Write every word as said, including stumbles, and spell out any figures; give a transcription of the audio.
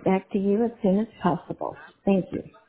back to you as soon as possible. Thank you.